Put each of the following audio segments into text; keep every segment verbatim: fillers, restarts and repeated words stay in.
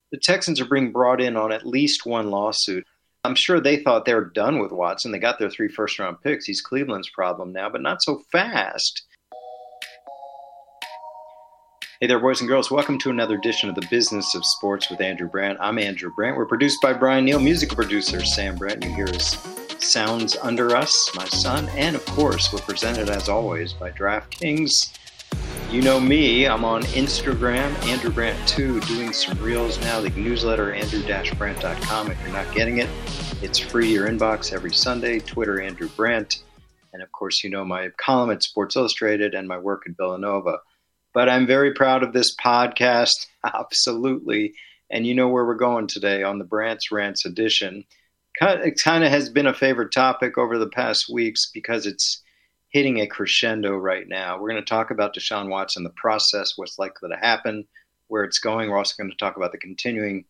the Texans are being brought in on at least one lawsuit. I'm sure they thought they were done with Watson. They got their three first-round picks. He's Cleveland's problem now, but not so fast. Hey there, boys and girls. Welcome to another edition of the Business of Sports with Andrew Brandt. I'm Andrew Brandt. We're produced by Brian Neal, music producer Sam Brandt. You hear his sounds under us, my son. And, of course, we're presented, as always, by DraftKings. You know me. I'm on Instagram, Andrew Brandt two, doing some reels now. The newsletter, andrew dash brandt dot com. If you're not getting it, it's free to your inbox every Sunday. Twitter, Andrew Brandt. And, of course, you know my column at Sports Illustrated and my work at Villanova. But I'm very proud of this podcast, absolutely. And you know where we're going today on the Brandt's Rants edition. It kind of has been a favorite topic over the past weeks because it's hitting a crescendo right now. We're going to talk about Deshaun Watson, the process, what's likely to happen, where it's going. We're also going to talk about the continuing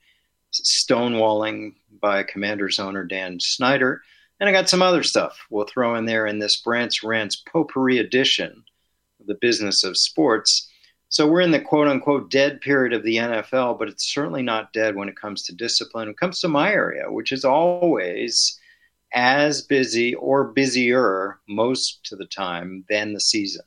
stonewalling by Commanders owner Dan Snyder. And I got some other stuff we'll throw in there in this Brandt's Rants potpourri edition of the Business of Sports. So we're in the quote-unquote dead period of the N F L, but it's certainly not dead when it comes to discipline. When it comes to my area, which is always as busy or busier most of the time than the season.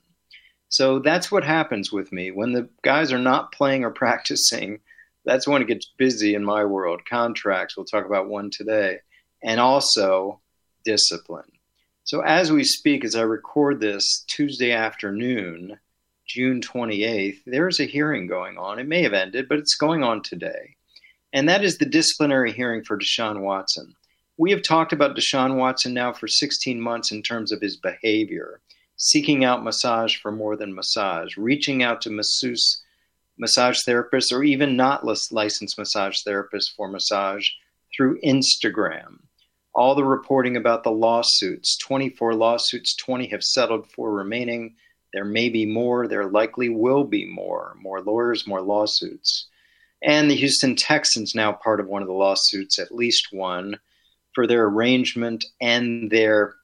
So that's what happens with me. When the guys are not playing or practicing, that's when it gets busy in my world. Contracts, we'll talk about one today, and also discipline. So as we speak, as I record this Tuesday afternoon, June twenty-eighth, there is a hearing going on. It may have ended, but it's going on today. And that is the disciplinary hearing for Deshaun Watson. We have talked about Deshaun Watson now for sixteen months in terms of his behavior, seeking out massage for more than massage, reaching out to masseuse, massage therapists, or even not licensed massage therapists for massage through Instagram. All the reporting about the lawsuits, twenty-four lawsuits, twenty have settled, four remaining. There may be more. There likely will be more. More lawyers, more lawsuits. And the Houston Texans now part of one of the lawsuits, at least one, for their arrangement and their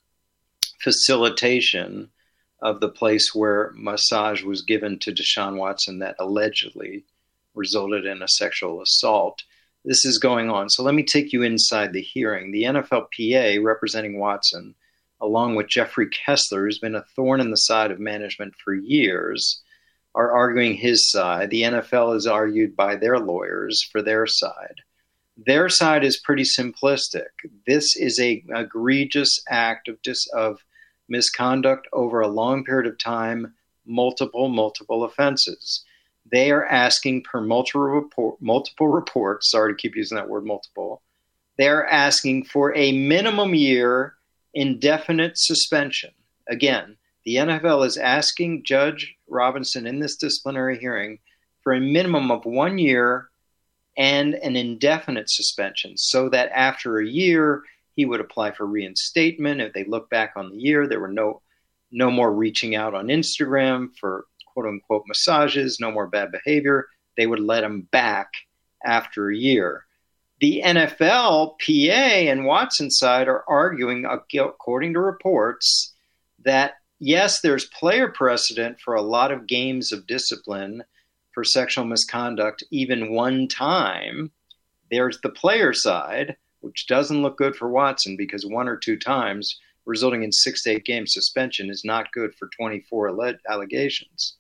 facilitation of the place where massage was given to Deshaun Watson that allegedly resulted in a sexual assault. This is going on. So let me take you inside the hearing. The N F L P A representing Watson, along with Jeffrey Kessler, who's been a thorn in the side of management for years, are arguing his side. The N F L is argued by their lawyers for their side. Their side is pretty simplistic. This is an egregious act of dis- of misconduct over a long period of time, multiple, multiple offenses. They are asking per multiple, report, multiple reports, sorry to keep using that word multiple, they're asking for a minimum year indefinite suspension. Again, the N F L is asking Judge Robinson in this disciplinary hearing for a minimum of one year and an indefinite suspension so that after a year, he would apply for reinstatement. If they look back on the year, there were no, no more reaching out on Instagram for quote-unquote massages, no more bad behavior. They would let him back after a year. The N F L, P A, and Watson's side are arguing, according to reports, that yes, there's player precedent for a lot of games of discipline for sexual misconduct, even one time. There's the player side, which doesn't look good for Watson because one or two times, resulting in six to eight game suspension, is not good for twenty-four allegations.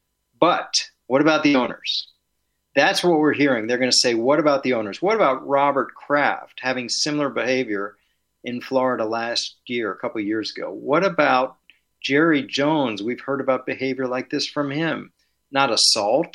But what about the owners? That's what we're hearing. They're going to say, what about the owners? What about Robert Kraft having similar behavior in Florida last year, a couple of years ago? What about Jerry Jones? We've heard about behavior like this from him. Not assault,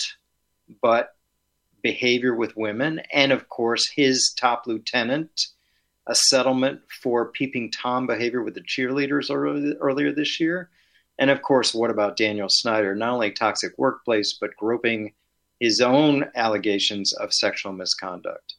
but behavior with women. And, of course, his top lieutenant, a settlement for peeping Tom behavior with the cheerleaders earlier this year. And, of course, what about Daniel Snyder? Not only toxic workplace, but groping his own allegations of sexual misconduct.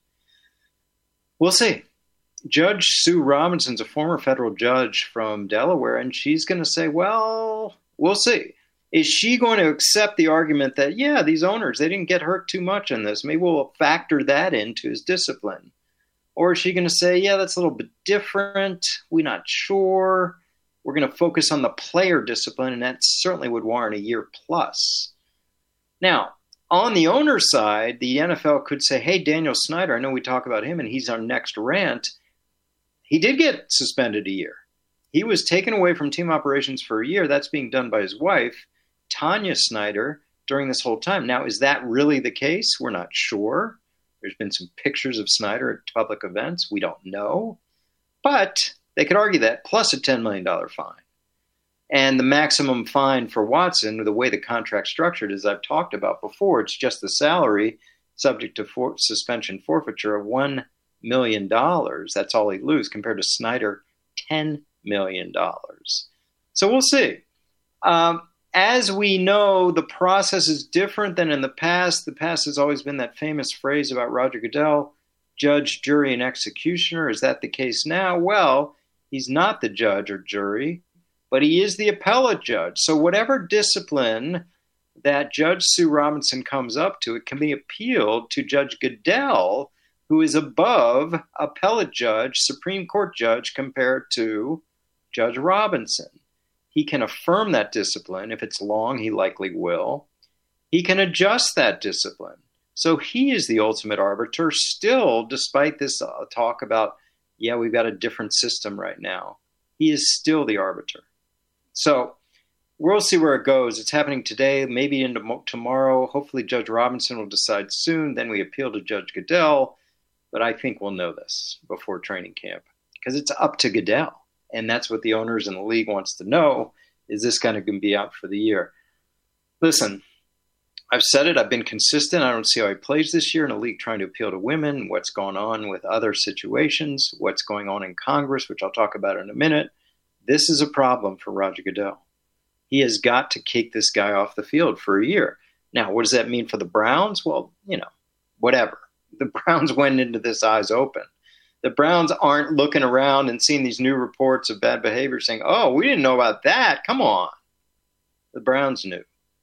We'll see. Judge Sue Robinson's a former federal judge from Delaware, and she's going to say, well, we'll see. Is she going to accept the argument that, yeah, these owners, they didn't get hurt too much in this. Maybe we'll factor that into his discipline. Or is she going to say, yeah, that's a little bit different. We're not sure. We're going to focus on the player discipline, and that certainly would warrant a year plus. Now, On the owner's side, the N F L could say, hey, Daniel Snyder, I know we talk about him and he's our next rant. He did get suspended a year. He was taken away from team operations for a year. That's being done by his wife, Tanya Snyder, during this whole time. Now, is that really the case? We're not sure. There's been some pictures of Snyder at public events. We don't know. But they could argue that, plus a ten million dollars fine. And the maximum fine for Watson, the way the contract's structured, as I've talked about before, it's just the salary subject to for- suspension forfeiture of one million dollars. That's all he'd lose, compared to Snyder, ten million dollars. So we'll see. Um, as we know, the process is different than in the past. The past has always been that famous phrase about Roger Goodell, judge, jury, and executioner. Is that the case now? Well, he's not the judge or jury, but he is the appellate judge. So whatever discipline that Judge Sue Robinson comes up to, it can be appealed to Judge Goodell, who is above appellate judge, Supreme Court judge, compared to Judge Robinson. He can affirm that discipline. If it's long, he likely will. He can adjust that discipline. So he is the ultimate arbiter still, despite this uh, talk about, yeah, we've got a different system right now. He is still the arbiter. So we'll see where it goes. It's happening today, maybe into tomorrow. Hopefully Judge Robinson will decide soon. Then we appeal to Judge Goodell. But I think we'll know this before training camp because it's up to Goodell. And that's what the owners in the league wants to know. Is this going to be out for the year? Listen, I've said it. I've been consistent. I don't see how he plays this year in a league trying to appeal to women, what's going on with other situations, what's going on in Congress, which I'll talk about in a minute. This is a problem for Roger Goodell. He has got to kick this guy off the field for a year. Now, what does that mean for the Browns? Well, you know, whatever. The Browns went into this eyes open. The Browns aren't looking around and seeing these new reports of bad behavior saying, oh, we didn't know about that. Come on. The Browns knew.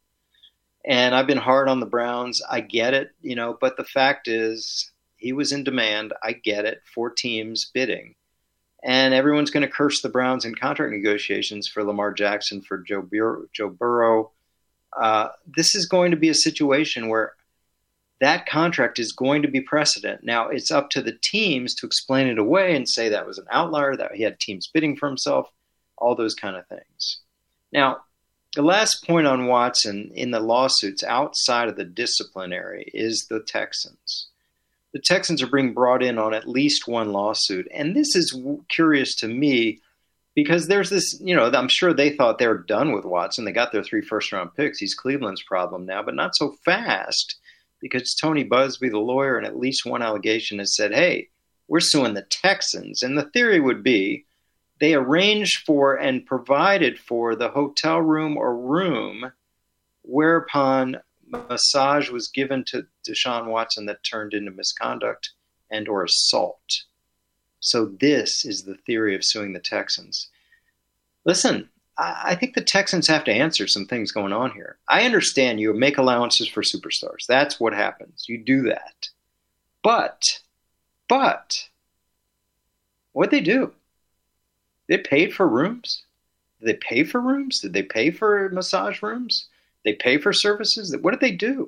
And I've been hard on the Browns. I get it, you know, but the fact is he was in demand. I get it. Four teams bidding. And everyone's going to curse the Browns in contract negotiations for Lamar Jackson, for Joe, Bur- Joe Burrow. Uh, this is going to be a situation where that contract is going to be precedent. Now, it's up to the teams to explain it away and say that was an outlier, that he had teams bidding for himself, all those kind of things. Now, the last point on Watson in the lawsuits outside of the disciplinary is the Texans. The Texans are being brought in on at least one lawsuit. And this is curious to me because there's this, you know, I'm sure they thought they were done with Watson. They got their three first-round picks. He's Cleveland's problem now, but not so fast because Tony Busby, the lawyer, and at least one allegation has said, hey, we're suing the Texans. And the theory would be they arranged for and provided for the hotel room or room whereupon massage was given to Deshaun Watson that turned into misconduct and or assault. So this is the theory of suing the Texans. Listen, I, I think the Texans have to answer some things going on here. I understand you make allowances for superstars. That's what happens. You do that. But, but, what'd they do? They paid for rooms? Did they pay for rooms? Did they pay for massage rooms? They pay for services? What did they do?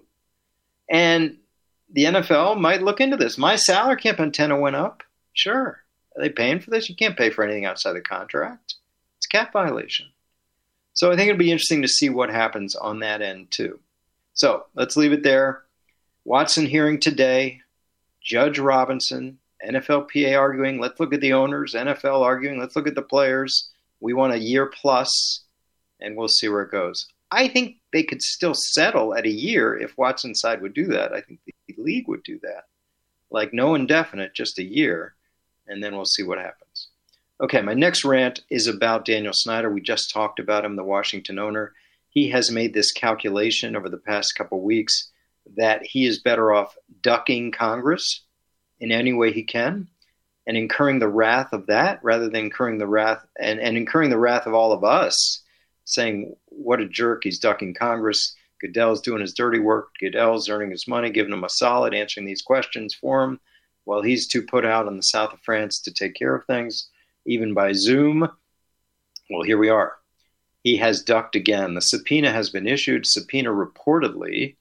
And the N F L might look into this. My salary cap antenna went up. Sure. Are they paying for this? You can't pay for anything outside the contract. It's a cap violation. So I think it'll be interesting to see what happens on that end too. So let's leave it there. Watson hearing today. Judge Robinson, N F L P A arguing. Let's look at the owners. N F L arguing. Let's look at the players. We want a year plus, and we'll see where it goes. I think they could still settle at a year if Watson's side would do that. I think the league would do that. Like no indefinite, just a year, and then we'll see what happens. Okay, my next rant is about Daniel Snyder. We just talked about him, the Washington owner. He has made this calculation over the past couple weeks that he is better off ducking Congress in any way he can and incurring the wrath of that rather than incurring the wrath and, and incurring the wrath of all of us, saying, what a jerk, he's ducking Congress. Goodell's doing his dirty work. Goodell's earning his money, giving him a solid, answering these questions for him while he's too put out in the south of France to take care of things, even by Zoom. Well, here we are. He has ducked again. The subpoena has been issued. Subpoena reportedly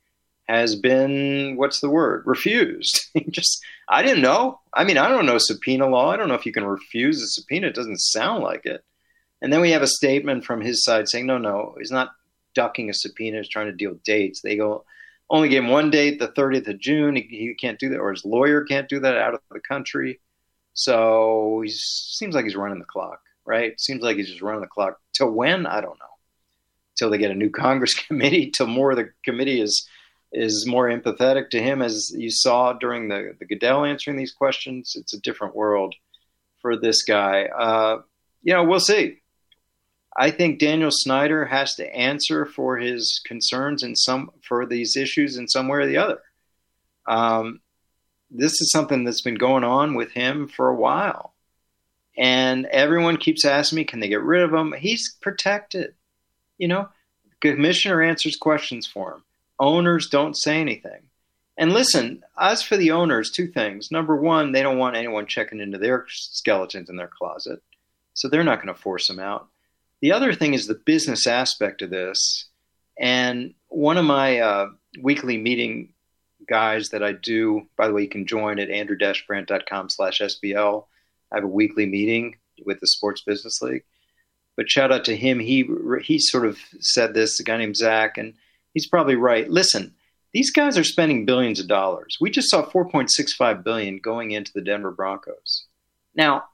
has been, what's the word, refused. Just, I didn't know. I mean, I don't know subpoena law. I don't know if you can refuse a subpoena. It doesn't sound like it. And then we have a statement from his side saying, no, no, he's not ducking a subpoena. He's trying to deal dates. They go, only gave him one date, the thirtieth of June. He, he can't do that, or his lawyer can't do that out of the country. So he seems like he's running the clock, right? Seems like he's just running the clock. Till when? I don't know. Till they get a new Congress committee, till more of the committee is is more empathetic to him, as you saw during the, the Goodell answering these questions. It's a different world for this guy. Uh, you know, we'll see. I think Daniel Snyder has to answer for his concerns in some for these issues in some way or the other. Um, this is something that's been going on with him for a while. And everyone keeps asking me, can they get rid of him? He's protected. You know, the commissioner answers questions for him. Owners don't say anything. And listen, as for the owners, two things. Number one, they don't want anyone checking into their skeletons in their closet. So they're not going to force them out. The other thing is the business aspect of this. And one of my uh, weekly meeting guys that I do, by the way, you can join at andrew brandt dot com slash S B L. I have a weekly meeting with the Sports Business League. But shout out to him. He he sort of said this, a guy named Zach, and he's probably right. Listen, these guys are spending billions of dollars. We just saw four point six five billion dollars going into the Denver Broncos. Now,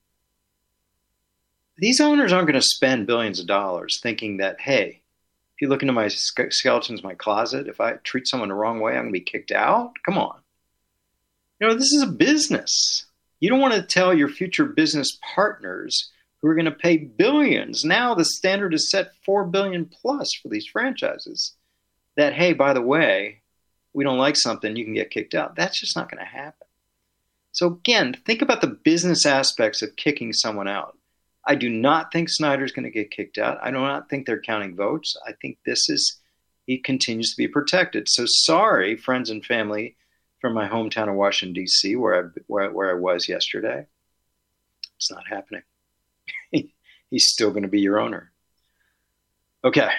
these owners aren't going to spend billions of dollars thinking that, hey, if you look into my skeletons in my closet, if I treat someone the wrong way, I'm going to be kicked out. Come on. You know, this is a business. You don't want to tell your future business partners who are going to pay billions. Now the standard is set four billion dollars plus for these franchises that, hey, by the way, we don't like something, you can get kicked out. That's just not going to happen. So again, think about the business aspects of kicking someone out. I do not think Snyder's going to get kicked out. I do not think they're counting votes. I think this is, he continues to be protected. So sorry, friends and family from my hometown of Washington, D C, where I, where, where I was yesterday. It's not happening. He's still going to be your owner. Okay.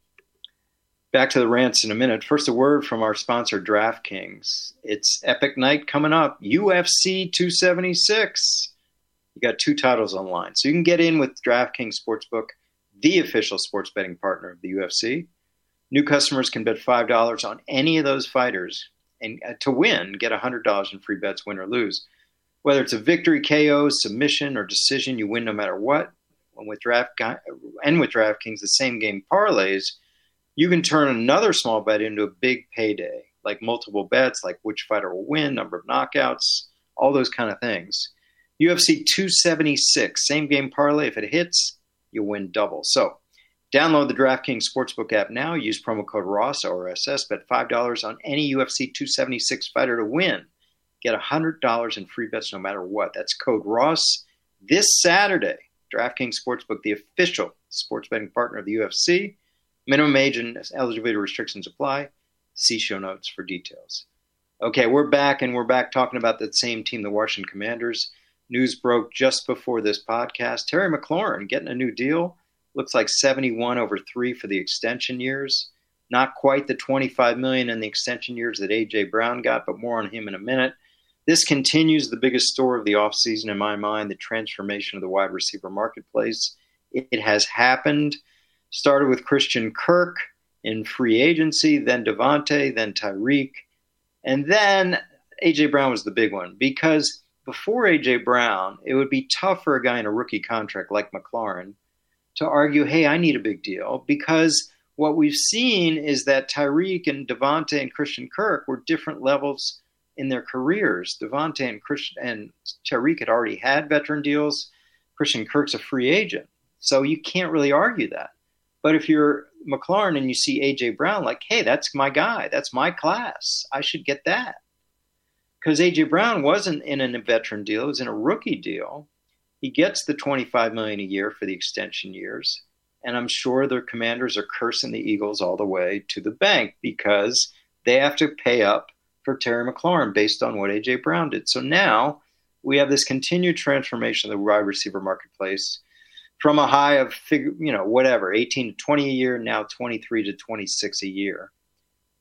Back to the rants in a minute. First, a word from our sponsor, DraftKings. It's Epic Night coming up. U F C two seventy-six. You got two titles online. So you can get in with DraftKings Sportsbook, the official sports betting partner of the U F C. New customers can bet five dollars on any of those fighters. And uh, to win, get one hundred dollars in free bets, win or lose. Whether it's a victory, K O, submission, or decision, you win no matter what. And with Draft and with DraftKings, the same game parlays, you can turn another small bet into a big payday, like multiple bets, like which fighter will win, number of knockouts, all those kind of things. U F C two seventy-six, same game parlay. If it hits, you'll win double. So download the DraftKings Sportsbook app now. Use promo code Ross, O R S S. Bet five dollars on any U F C two seventy-six fighter to win. Get one hundred dollars in free bets no matter what. That's code Ross this Saturday. DraftKings Sportsbook, the official sports betting partner of the U F C. Minimum age and eligibility restrictions apply. See show notes for details. Okay, we're back, and we're back talking about that same team, the Washington Commanders. News broke just before this podcast. Terry McLaurin getting a new deal. Looks like seventy-one over three for the extension years. Not quite the twenty-five million dollars in the extension years that A J. Brown got, but more on him in a minute. This continues the biggest story of the offseason in my mind, the transformation of the wide receiver marketplace. It has happened. Started with Christian Kirk in free agency, then Devontae, then Tyreek. And then A J. Brown was the big one, because before A J. Brown, it would be tough for a guy in a rookie contract like McLaurin to argue, hey, I need a big deal, because what we've seen is that Tyreek and Devontae and Christian Kirk were different levels in their careers. Devontae and Christian and Tyreek had already had veteran deals. Christian Kirk's a free agent. So you can't really argue that. But if you're McLaurin and you see A J. Brown, like, hey, that's my guy. That's my class. I should get that. Because A J. Brown wasn't in a veteran deal. It was in a rookie deal. He gets the twenty-five million dollars a year for the extension years. And I'm sure their Commanders are cursing the Eagles all the way to the bank, because they have to pay up for Terry McLaurin based on what A J. Brown did. So now we have this continued transformation of the wide receiver marketplace from a high of, you know, whatever, eighteen to twenty a year, now twenty-three to twenty-six a year.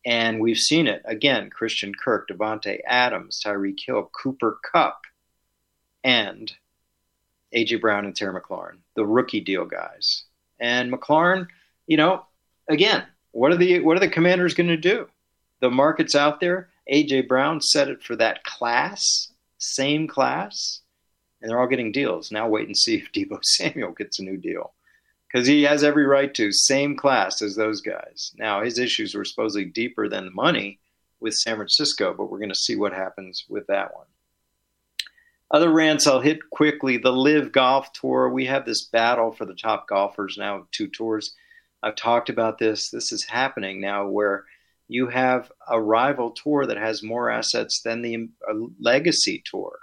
And we've seen it again: Christian Kirk, Devontae Adams, Tyreek Hill, Cooper Kupp, and A J Brown and Terry McLaurin, the rookie deal guys. And McLaurin, you know, again, what are the what are the Commanders going to do? The market's out there. A J Brown set it for that class, same class, and they're all getting deals. Now wait and see if Deebo Samuel gets a new deal, because he has every right to. Same class as those guys. Now, his issues were supposedly deeper than the money with San Francisco, but we're going to see what happens with that one. Other rants I'll hit quickly. The Live Golf Tour. We have this battle for the top golfers now, two tours. I've talked about this. This is happening now where you have a rival tour that has more assets than the uh, Legacy Tour.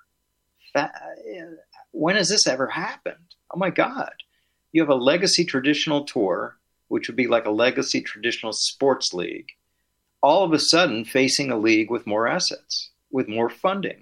When has this ever happened? Oh, my God. You have a Legacy Traditional Tour, which would be like a Legacy Traditional Sports League, all of a sudden facing a league with more assets, with more funding.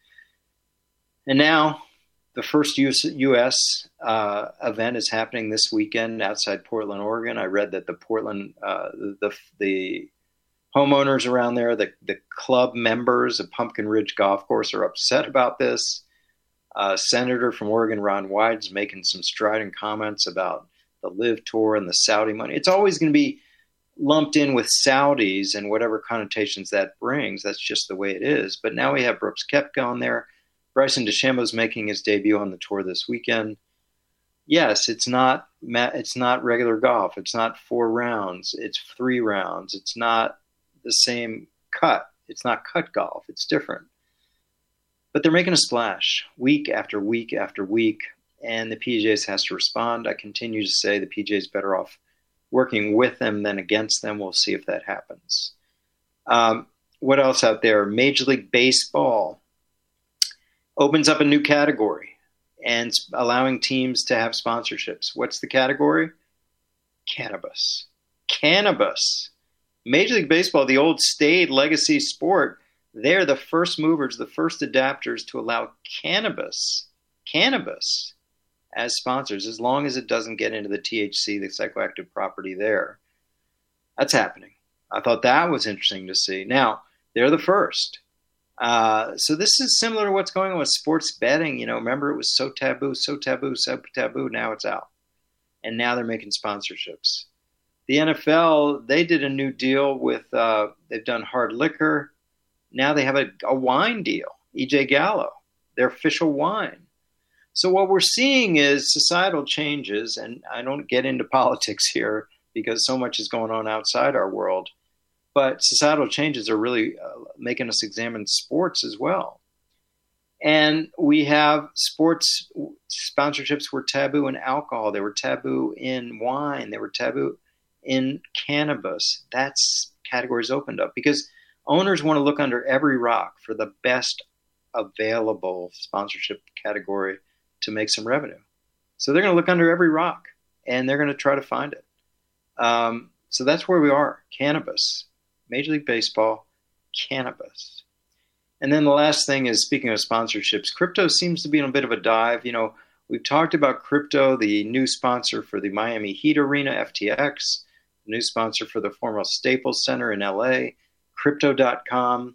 And now the first U S uh, event is happening this weekend outside Portland, Oregon. I read that the Portland, uh, the, the homeowners around there, the, the club members of Pumpkin Ridge Golf Course are upset about this. Uh, Senator from Oregon, Ron Wyden's making some strident comments about the Live Tour and the Saudi money. It's always going to be lumped in with Saudis and whatever connotations that brings. That's just the way it is. But now we have Brooks Koepka on there. Bryson DeChambeau's making his debut on the tour this weekend. Yes, it's not it's not regular golf. It's not four rounds. It's three rounds. It's not the same cut. It's not cut golf. It's different. But they're making a splash week after week after week, and the P G A has to respond. I continue to say the P G A is better off working with them than against them. We'll see if that happens. Um, what else out there? Major League Baseball opens up a new category and allowing teams to have sponsorships. What's the category? Cannabis. Cannabis. Major League Baseball, the old staid legacy sport, they're the first movers, the first adapters to allow cannabis, cannabis as sponsors, as long as it doesn't get into the T H C, the psychoactive property there. That's happening. I thought that was interesting to see. Now, they're the first. Uh, so this is similar to what's going on with sports betting. You know, remember it was so taboo, so taboo, so taboo. Now it's out. And now they're making sponsorships. The N F L, they did a new deal with, uh, they've done hard liquor. Now they have a, a wine deal, E J Gallo, their official wine. So what we're seeing is societal changes, and I don't get into politics here because so much is going on outside our world, but societal changes are really uh, making us examine sports as well. And we have sports sponsorships were taboo in alcohol. They were taboo in wine. They were taboo in cannabis. That's categories opened up because owners want to look under every rock for the best available sponsorship category to make some revenue. So they're going to look under every rock and they're going to try to find it. Um, so that's where we are. Cannabis, Major League Baseball, cannabis. And then the last thing is, speaking of sponsorships, crypto seems to be in a bit of a dive. You know, we've talked about crypto, the new sponsor for the Miami Heat Arena, F T X, the new sponsor for the former Staples Center in L A, Crypto dot com,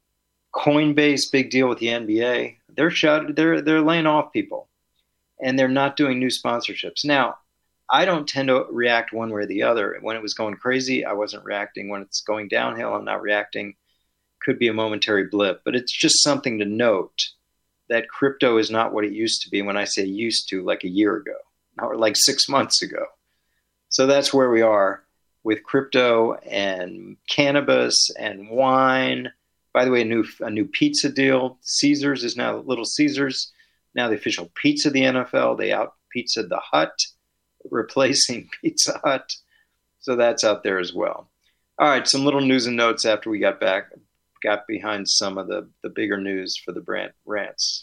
Coinbase, big deal with the N B A. They're shut, they're they're laying off people, and they're not doing new sponsorships. Now, I don't tend to react one way or the other. When it was going crazy, I wasn't reacting. When it's going downhill, I'm not reacting. Could be a momentary blip, but it's just something to note that crypto is not what it used to be. When I say used to, like a year ago, or like six months ago. So that's where we are with crypto and cannabis and wine. By the way, a new a new pizza deal. Caesars is now Little Caesars, now the official pizza of the N F L. They out pizzaed the Hut, replacing Pizza Hut. So that's out there as well. All right, some little news and notes after we got back, got behind some of the, the bigger news for the Brant rants.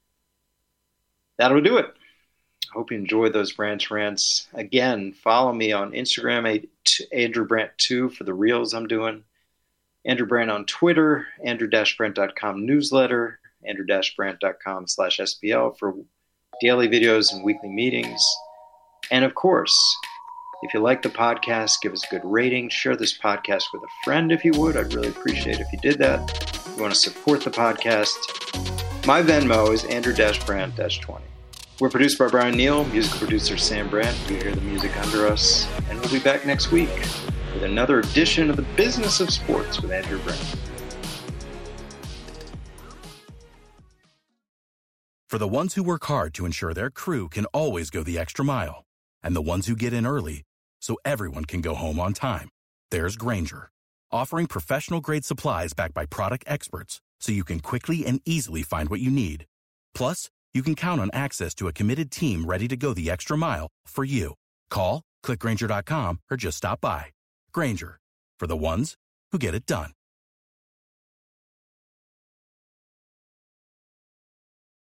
That'll do it. Hope you enjoy those Branch rants. Again, follow me on Instagram, Andrew Brandt two for the reels I'm doing. Andrew Brandt on Twitter, andrew dash brandt dot com newsletter, andrew dash brandt dot com slash S P L for daily videos and weekly meetings. And of course, If you like the podcast, give us a good rating. Share this podcast with a friend if you would. I'd really appreciate it if you did that. If you want to support the podcast, my Venmo is Andrew Brandt twenty. We're produced by Brian Neal, music producer Sam Brandt. You hear the music under us. And we'll be back next week with another edition of The Business of Sports with Andrew Brandt. For the ones who work hard to ensure their crew can always go the extra mile, and the ones who get in early so everyone can go home on time, there's Grainger, offering professional-grade supplies backed by product experts so you can quickly and easily find what you need. Plus, you can count on access to a committed team ready to go the extra mile for you. Call, click Grainger dot com, or just stop by. Grainger, for the ones who get it done.